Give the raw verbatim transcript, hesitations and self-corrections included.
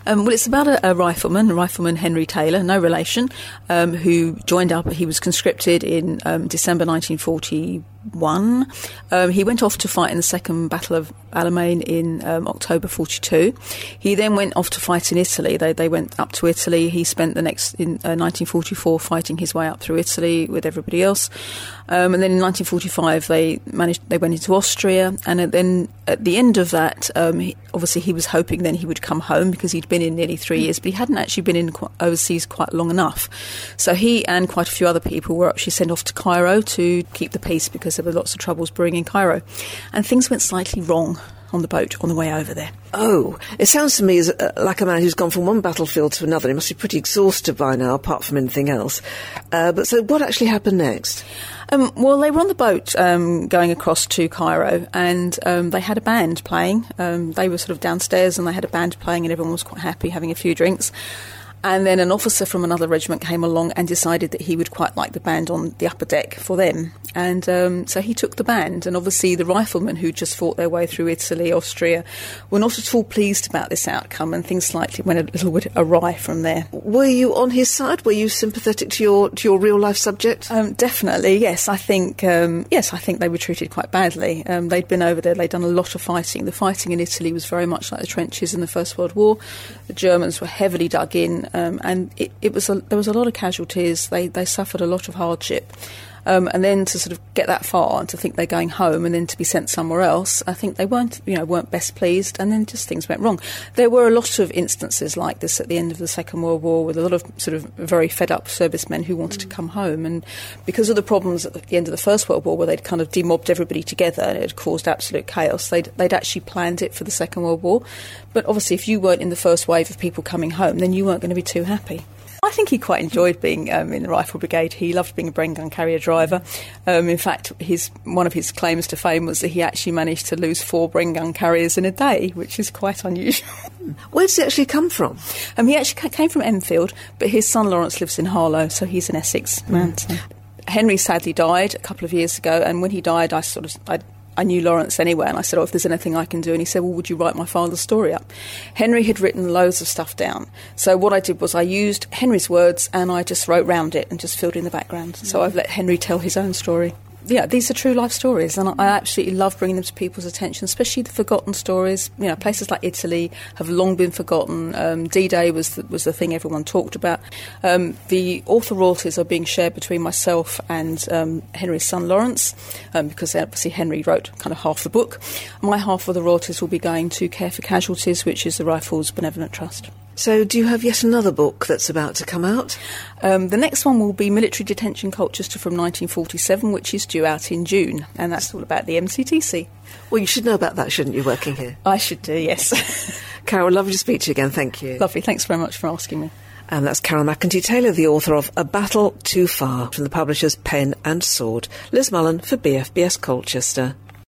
Um, well, it's about a, a rifleman, a rifleman Henry Taylor, no relation, um, who joined up. He was conscripted in um, December nineteen forty-one. Um, he went off to fight in the Second Battle of Alamein in um, October forty-two. He then went off to fight in Italy. They they went up to Italy. He spent the next, in uh, nineteen forty-four, fighting his way up through Italy with everybody else. Um, and then in nineteen forty-five, they managed. They went into Austria, and then at the end of that, um, he, obviously he was hoping then he would come home because he'd been in nearly three years, but he hadn't actually been in qu- overseas quite long enough. So he and quite a few other people were actually sent off to Cairo to keep the peace because there were lots of troubles brewing in Cairo, and things went slightly wrong on the boat on the way over there. Oh, it sounds to me as, uh, like a man who's gone from one battlefield to another. He must be pretty exhausted by now, apart from anything else. Uh, but so what actually happened next? Um, well, they were on the boat um, going across to Cairo, and um, they had a band playing. Um, they were sort of downstairs, and they had a band playing, and everyone was quite happy, having a few drinks. And then an officer from another regiment came along and decided that he would quite like the band on the upper deck for them. And um, so he took the band. And obviously the riflemen who just fought their way through Italy, Austria, were not at all pleased about this outcome, and things slightly went a little bit awry from there. Were you on his side? Were you sympathetic to your to your real-life subject? Um, definitely, yes. I think, um, yes, I think they were treated quite badly. Um, they'd been over there, they'd done a lot of fighting. The fighting in Italy was very much like the trenches in the First World War. The Germans were heavily dug in. Um, and it, it was a, there was a lot of casualties. They they suffered a lot of hardship. Um, and then to sort of get that far and to think they're going home and then to be sent somewhere else, I think they weren't, you know, weren't best pleased, and then just things went wrong. There were a lot of instances like this at the end of the Second World War with a lot of sort of very fed-up servicemen who wanted to come home, and because of the problems at the end of the First World War where they'd kind of demobbed everybody together and it had caused absolute chaos, they'd, they'd actually planned it for the Second World War. But obviously if you weren't in the first wave of people coming home, then you weren't going to be too happy. I think he quite enjoyed being um, in the Rifle Brigade. He loved being a Bren gun carrier driver. Um, in fact, his one of his claims to fame was that he actually managed to lose four Bren gun carriers in a day, which is quite unusual. Where does he actually come from? Um, he actually came from Enfield, but his son Lawrence lives in Harlow, so he's an Essex man. Mm. So. Henry sadly died a couple of years ago, and when he died, I sort of... I, I knew Lawrence anyway, and I said, oh, if there's anything I can do. And he said, well, would you write my father's story up? Henry had written loads of stuff down. So what I did was I used Henry's words and I just wrote round it and just filled in the background. Mm-hmm. So I've let Henry tell his own story. Yeah, these are true life stories, and I absolutely love bringing them to people's attention, especially the forgotten stories. You know, places like Italy have long been forgotten. Um, D-Day was the, was the thing everyone talked about. Um, the author royalties are being shared between myself and um, Henry's son Lawrence, um, because obviously Henry wrote kind of half the book. My half of the royalties will be going to Care for Casualties, which is the Rifles Benevolent Trust. So do you have yet another book that's about to come out? Um, the next one will be Military Detention Colchester from nineteen forty-seven, which is due out in June, and that's all about the M C T C. Well, you should know about that, shouldn't you, working here? I should do, yes. Carol, lovely to speak to you again, thank you. Lovely, thanks very much for asking me. And that's Carol McEntee-Taylor, the author of A Battle Too Far, from the publishers Pen and Sword. Liz Mullen for B F B S Colchester.